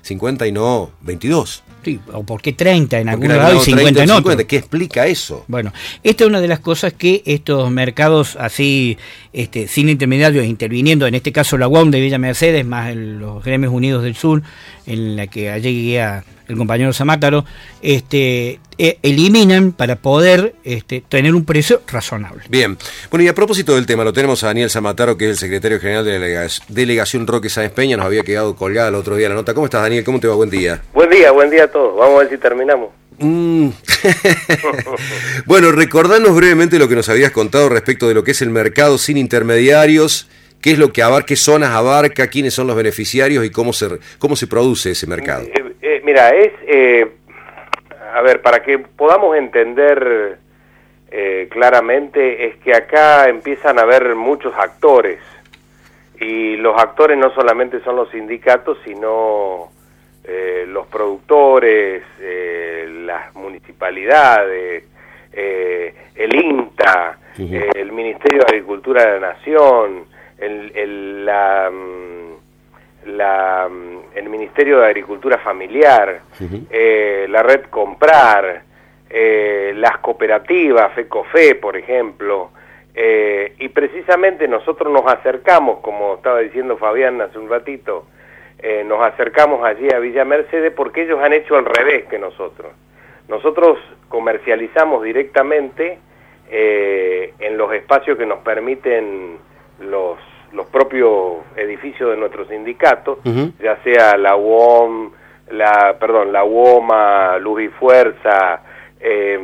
cincuenta y no veintidós. Sí, o por qué treinta en algún Porque lado y no, cincuenta en otro. ¿Qué explica eso? Bueno, esta es una de las cosas que estos mercados así, este, sin intermediarios, interviniendo, en este caso la U A M de Villa Mercedes, más el, los Gremios Unidos del Sur, en la que ayer guía el compañero Zamátaro, este, eh, eliminan para poder este, tener un precio razonable. Bien. Bueno, y a propósito del tema, lo tenemos a Daniel Zamátaro, que es el secretario general de la Delegación Roque Sáenz Peña. Nos había quedado colgada el otro día la nota. ¿Cómo estás, Daniel? ¿Cómo te va? Buen día. Buen día, buen día a todos. Vamos a ver si terminamos. Mm. Bueno, recordanos brevemente lo que nos habías contado respecto de lo que es el mercado sin intermediarios. ¿Qué es lo que abarca, qué zonas abarca, quiénes son los beneficiarios y cómo se cómo se produce ese mercado? Eh, eh, mira, es, eh, a ver, para que podamos entender eh, claramente, es que acá empiezan a haber muchos actores, y los actores no solamente son los sindicatos, sino eh, los productores, eh, las municipalidades, eh, el INTA, uh-huh. eh, el Ministerio de Agricultura de la Nación, El, el, la, la, el Ministerio de Agricultura Familiar, uh-huh. eh, la Red Comprar, eh, las cooperativas, FECOFE, por ejemplo, eh, y precisamente nosotros nos acercamos, como estaba diciendo Fabián hace un ratito, eh, nos acercamos allí a Villa Mercedes porque ellos han hecho al revés que nosotros. Nosotros comercializamos directamente eh, en los espacios que nos permiten los los propios edificios de nuestro sindicato, uh-huh. ya sea la U O M, la perdón, la UOMA, Luz y Fuerza, eh,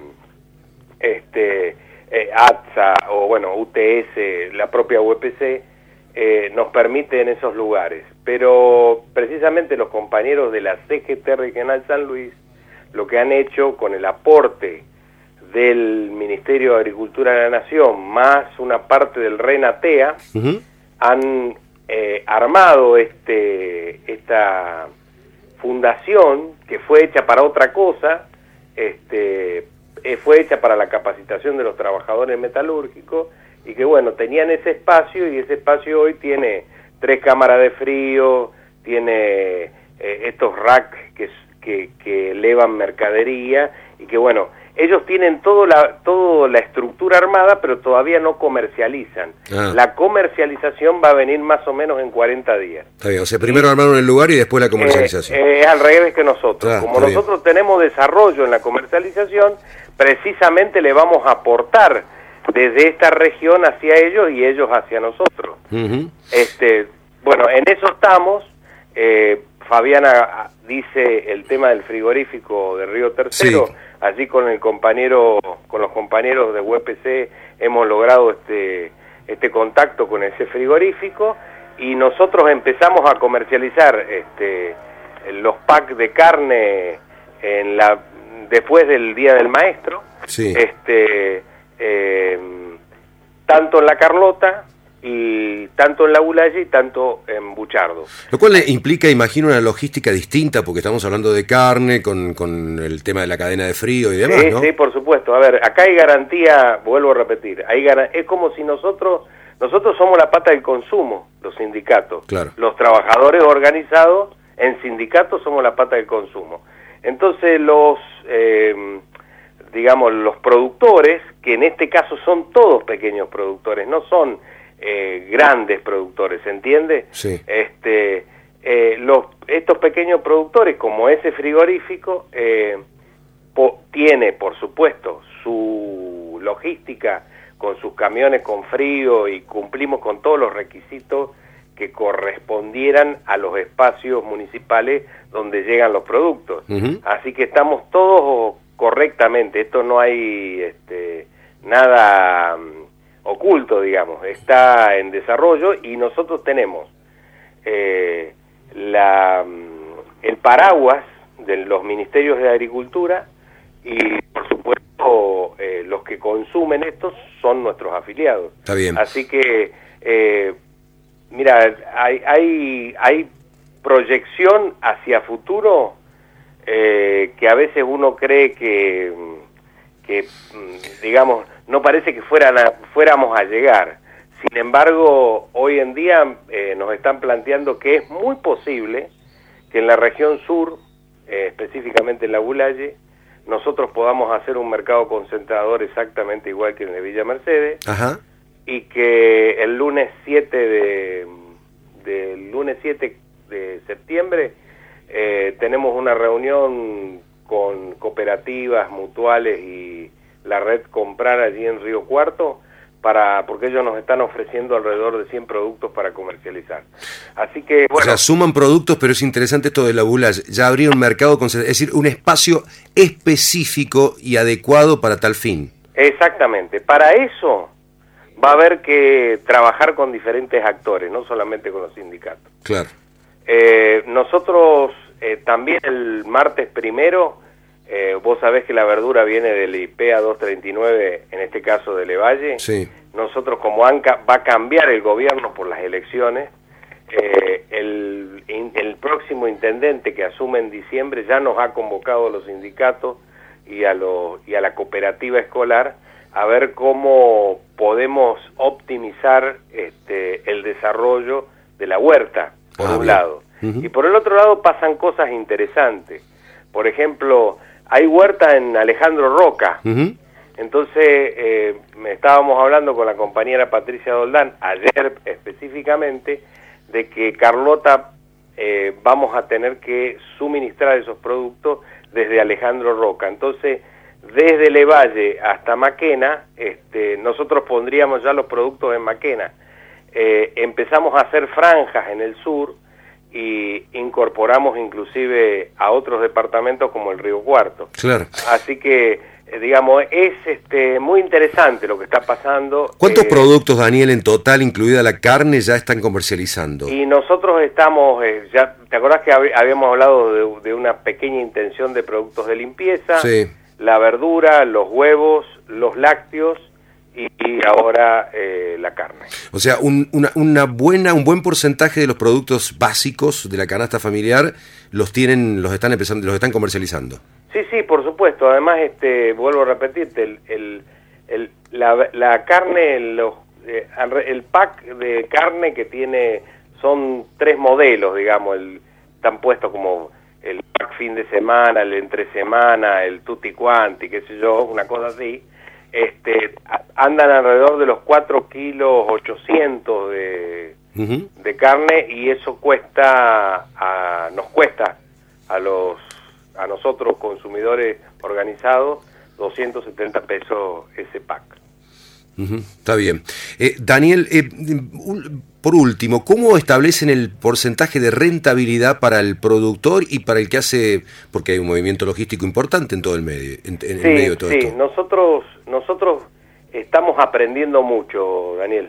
este eh, ATSA o bueno U T S, la propia U E P C, eh, nos permite en esos lugares. Pero precisamente los compañeros de la C G T Regional San Luis, lo que han hecho con el aporte del Ministerio de Agricultura de la Nación, más una parte del RENATEA, uh-huh. han eh, armado este esta fundación que fue hecha para otra cosa, este eh, fue hecha para la capacitación de los trabajadores metalúrgicos, y que bueno, tenían ese espacio, y ese espacio hoy tiene tres cámaras de frío, tiene eh, estos racks que, que, que elevan mercadería, y que bueno, ellos tienen todo la, toda la estructura armada, pero todavía no comercializan. Ah. La comercialización va a venir más o menos en cuarenta días. Está bien, o sea, primero armaron el lugar y después la comercialización. Eh, es al revés que nosotros. Ah, Como nosotros bien. tenemos desarrollo en la comercialización, precisamente le vamos a aportar desde esta región hacia ellos y ellos hacia nosotros. Uh-huh. Este, bueno, en eso estamos. Eh, Fabiana dice el tema del frigorífico de Río Tercero. Sí. Allí con el compañero, con los compañeros de U E P C hemos logrado este este contacto con ese frigorífico, y nosotros empezamos a comercializar este los packs de carne en la después del Día del Maestro, sí. este eh, tanto en La Carlota y tanto en La Bulaya y tanto en Buchardo. Lo cual implica, imagino, una logística distinta, porque estamos hablando de carne, con, con el tema de la cadena de frío y demás, sí, ¿no? Sí, por supuesto. A ver, acá hay garantía, vuelvo a repetir, hay gar- es como si nosotros, nosotros somos la pata del consumo, los sindicatos. Claro. Los trabajadores organizados en sindicatos somos la pata del consumo. Entonces los, eh, digamos, los productores, que en este caso son todos pequeños productores, no son Eh, grandes productores, ¿se entiende? Sí. Este, eh, los, estos pequeños productores, como ese frigorífico, eh, po, tiene, por supuesto, su logística con sus camiones con frío, y cumplimos con todos los requisitos que correspondieran a los espacios municipales donde llegan los productos. Uh-huh. Así que estamos todos correctamente. Esto no hay este, nada oculto, digamos, está en desarrollo, y nosotros tenemos eh, la, el paraguas de los ministerios de Agricultura, y por supuesto eh, los que consumen estos son nuestros afiliados. Está bien. Así que, eh, mira, hay, hay, hay proyección hacia futuro eh, que a veces uno cree que, que digamos, no parece que fueran a, fuéramos a llegar. Sin embargo, hoy en día eh, nos están planteando que es muy posible que en la región sur, eh, específicamente en la Bulaye, nosotros podamos hacer un mercado concentrador exactamente igual que en el de Villa Mercedes. Ajá. Y que el lunes siete de del lunes siete de septiembre eh, tenemos una reunión con cooperativas, mutuales y la red Comprar allí en Río Cuarto, para porque ellos nos están ofreciendo alrededor de cien productos para comercializar. Así que, bueno... O sea, suman productos, pero es interesante esto de la Bulaye. Ya habría un mercado, con, es decir, un espacio específico y adecuado para tal fin. Exactamente. Para eso va a haber que trabajar con diferentes actores, no solamente con los sindicatos. Claro. Eh, nosotros eh, también el martes primero, eh, vos sabés que la verdura viene del I P E A doscientos treinta y nueve, en este caso de Levalle. Sí. Nosotros, como ANCA, va a cambiar el gobierno por las elecciones. Eh, el, el próximo intendente que asume en diciembre ya nos ha convocado a los sindicatos y a, los, y a la cooperativa escolar a ver cómo podemos optimizar este, el desarrollo de la huerta, por Ah, un bien. lado. Ujú. Y por el otro lado pasan cosas interesantes. Por ejemplo, hay huerta en Alejandro Roca. Ujú. Entonces, eh, me estábamos hablando con la compañera Patricia Doldán, ayer específicamente, de que Carlota eh, vamos a tener que suministrar esos productos desde Alejandro Roca. Entonces, desde Levalle hasta Maquena, este, nosotros pondríamos ya los productos en Maquena. Eh, empezamos a hacer franjas en el sur y incorporamos inclusive a otros departamentos como el Río Cuarto. Claro. Así que, eh, digamos, es este, muy interesante lo que está pasando. ¿Cuántos eh, productos, Daniel, en total, incluida la carne, ya están comercializando? Y nosotros estamos, eh, ya, ¿te acordás que hab- habíamos hablado de, de una pequeña intención de productos de limpieza? Sí. La verdura, los huevos, los lácteos y, y ahora eh, la carne. O sea, un, una, una buena, un buen porcentaje de los productos básicos de la canasta familiar los tienen, los están empezando, los están comercializando. Sí, sí, por supuesto. Además, este, vuelvo a repetirte, el, el, el, la, la carne, los, eh, el pack de carne que tiene, son tres modelos, digamos, el, están puestos como el pack fin de semana, el entre semana, el tutti quanti, qué sé yo, una cosa así. Este, a- andan alrededor de los cuatro kilos ochocientos de, Ujú. de carne, y eso cuesta, a, nos cuesta a los a nosotros consumidores organizados doscientos setenta pesos ese pack. Ujú, está bien. Eh, Daniel, eh, un- por último, ¿cómo establecen el porcentaje de rentabilidad para el productor y para el que hace, porque hay un movimiento logístico importante en todo el medio, en, en el Sí, medio de todo sí, esto? nosotros nosotros estamos aprendiendo mucho, Daniel.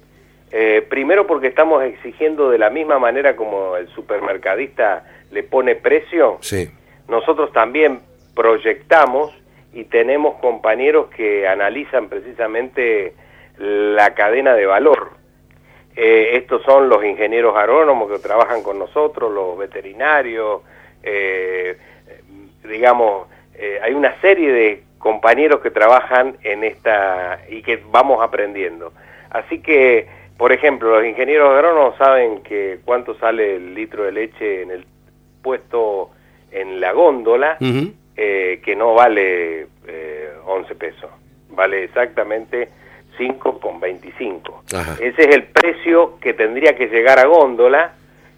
Eh, primero porque estamos exigiendo de la misma manera como el supermercadista le pone precio, Sí. nosotros también proyectamos y tenemos compañeros que analizan precisamente la cadena de valor. Eh, estos son los ingenieros agrónomos que trabajan con nosotros, los veterinarios, eh, digamos, eh, hay una serie de compañeros que trabajan en esta y que vamos aprendiendo. Así que, por ejemplo, los ingenieros agrónomos saben que cuánto sale el litro de leche en el puesto en la góndola, Ujú. eh, que no vale eh, once pesos, vale exactamente cinco con veinticinco. Ajá. Ese es el precio que tendría que llegar a góndola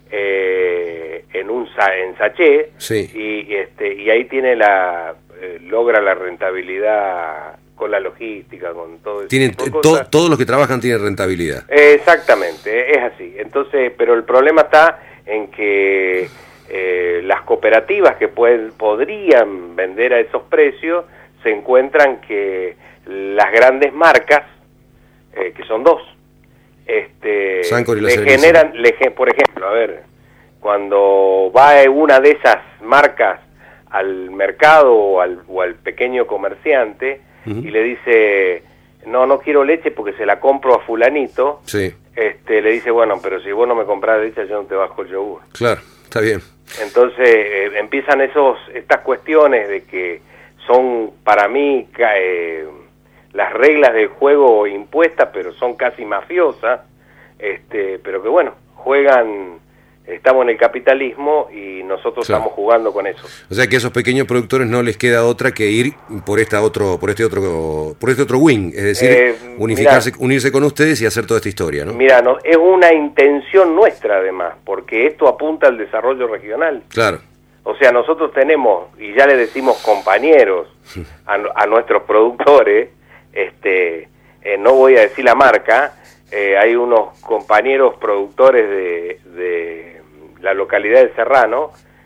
eh, en un sa en sachet, Sí. y este y ahí tiene la eh, logra la rentabilidad con la logística, con todo eso. Tienen, to- todos los que trabajan tienen rentabilidad. Exactamente, es así. Entonces, pero el problema está en que eh, las cooperativas que pueden, podrían vender a esos precios se encuentran que las grandes marcas, eh, que son dos, este, Sancor y La le Cerveza. generan, le ge- por ejemplo, a ver, cuando va una de esas marcas al mercado o al, o al pequeño comerciante, Ujú. y le dice, no, no quiero leche porque se la compro a fulanito, Sí, este, le dice, bueno, pero si vos no me compras leche, yo no te bajo el yogur. claro, está bien. Entonces eh, empiezan esos estas cuestiones de que son para mí ca- eh, las reglas del juego impuestas, pero son casi mafiosas, este, pero que bueno, juegan estamos en el capitalismo y nosotros Claro. estamos jugando con eso. O sea que a esos pequeños productores no les queda otra que ir por esta otro, por este otro, por este otro wing, es decir, Eh, unificarse, mirá. unirse con ustedes y hacer toda esta historia, ¿no? Mira, no, es una intención nuestra además, porque esto apunta al desarrollo regional. Claro. O sea, nosotros tenemos, y ya le decimos compañeros a, a nuestros productores, este, eh, no voy a decir la marca, eh, hay unos compañeros productores de, de la localidad de Serrano,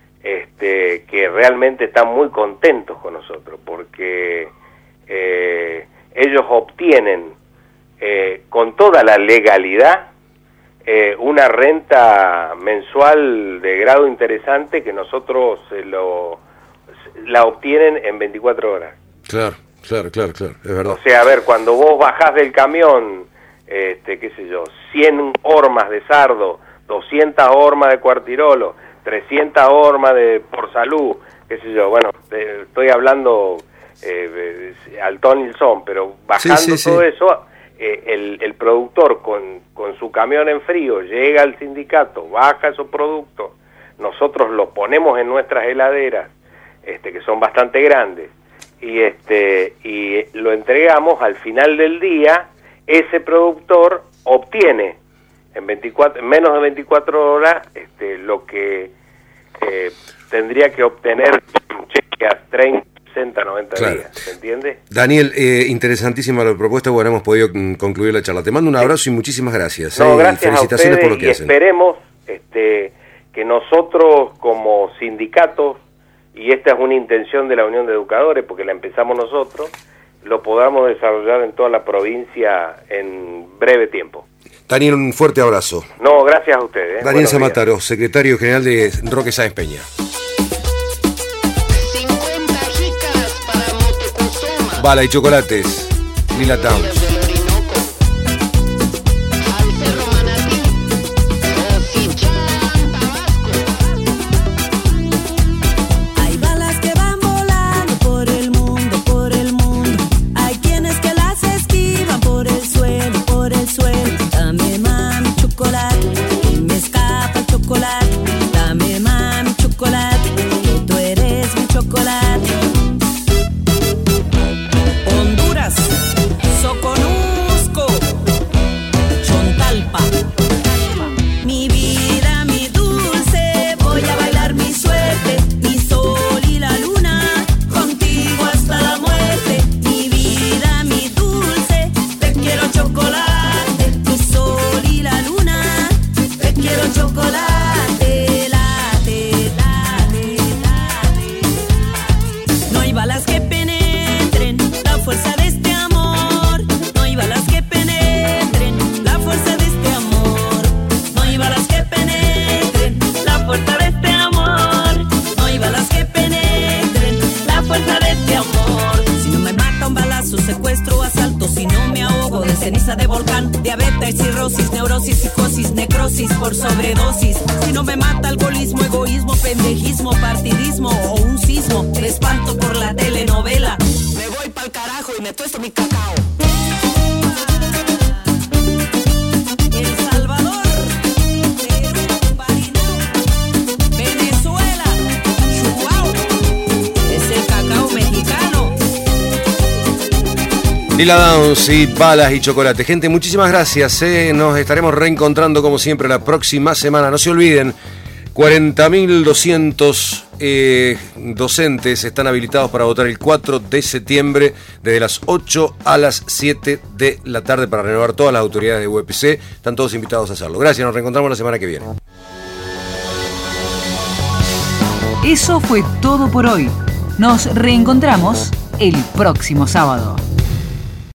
este, que realmente están muy contentos con nosotros, porque eh, ellos obtienen eh, con toda la legalidad eh, una renta mensual de grado interesante que nosotros eh, lo, la obtienen en veinticuatro horas. Claro, claro, claro, claro, es verdad. O sea, a ver, cuando vos bajás del camión, este, qué sé yo, cien hormas de sardo, doscientas hormas de cuartirolo, trescientas hormas de por salud, qué sé yo, bueno, eh, estoy hablando eh, al ton y el son, pero bajando Sí, sí, todo sí. eso, eh, el, el productor con, con su camión en frío llega al sindicato, baja esos productos, nosotros los ponemos en nuestras heladeras, este, que son bastante grandes, y este y lo entregamos al final del día. Ese productor obtiene en veinticuatro, en menos de veinticuatro horas este, lo que eh, tendría que obtener un cheque a treinta, sesenta, noventa Claro. días, ¿se entiende? Daniel, eh, interesantísima la propuesta, bueno, hemos podido mm, concluir la charla. Te mando un abrazo y muchísimas gracias. No, eh, y gracias a felicitaciones ustedes por lo que y hacen. esperemos este, que nosotros como sindicatos, y esta es una intención de la Unión de Educadores, porque la empezamos nosotros, lo podamos desarrollar en toda la provincia en breve tiempo. Daniel, un fuerte abrazo. No, gracias a ustedes. ¿eh? Daniel Buenos días. Zamataro, secretario general de Roque Sáenz Peña. Bala y chocolates, Lila Towns. Hay balas que van volando por el mundo, por el mundo. Hay quienes que las esquivan por el suelo, por el suelo. Dame mami chocolate, que me escapa el chocolate. Dame mami chocolate, que tú eres mi chocolate. Honduras, Soconusco, Chontalpa. Mi vida, mi dulce, voy a bailar mi suerte, mi sol y la luna, contigo hasta la muerte. Mi vida, mi dulce, te quiero chocolate, mi sol y la luna, te quiero chocolate, late, late, late. No hay balas que penetren la fuerza de este amor, no hay balas que penetren la fuerza de este amor, no hay balas que penetren la fuerza de este amor, no hay balas que penetren la fuerza de este amor. Si no me mata un balazo, secuestro, asalto, si no me ahogo de ceniza de volcán, diabetes, cirrosis, neurosis, psicosis, necrosis por sobredosis. Si no me mata alcoholismo, egoísmo, pendejismo, partidismo o un sismo, me espanto por la telenovela. Me voy pa'l carajo y me tuesto mi cacao. El Salvador, Perú, Parinao, Venezuela, Chihuahua, es el cacao mexicano. Lila Downs y balas y chocolate. Gente, muchísimas gracias. eh. Nos estaremos reencontrando como siempre la próxima semana. No se olviden, cuarenta mil doscientos eh, docentes están habilitados para votar el cuatro de septiembre desde las ocho a las siete de la tarde para renovar todas las autoridades de U E P C. Están todos invitados a hacerlo. Gracias, nos reencontramos la semana que viene. Eso fue todo por hoy. Nos reencontramos el próximo sábado.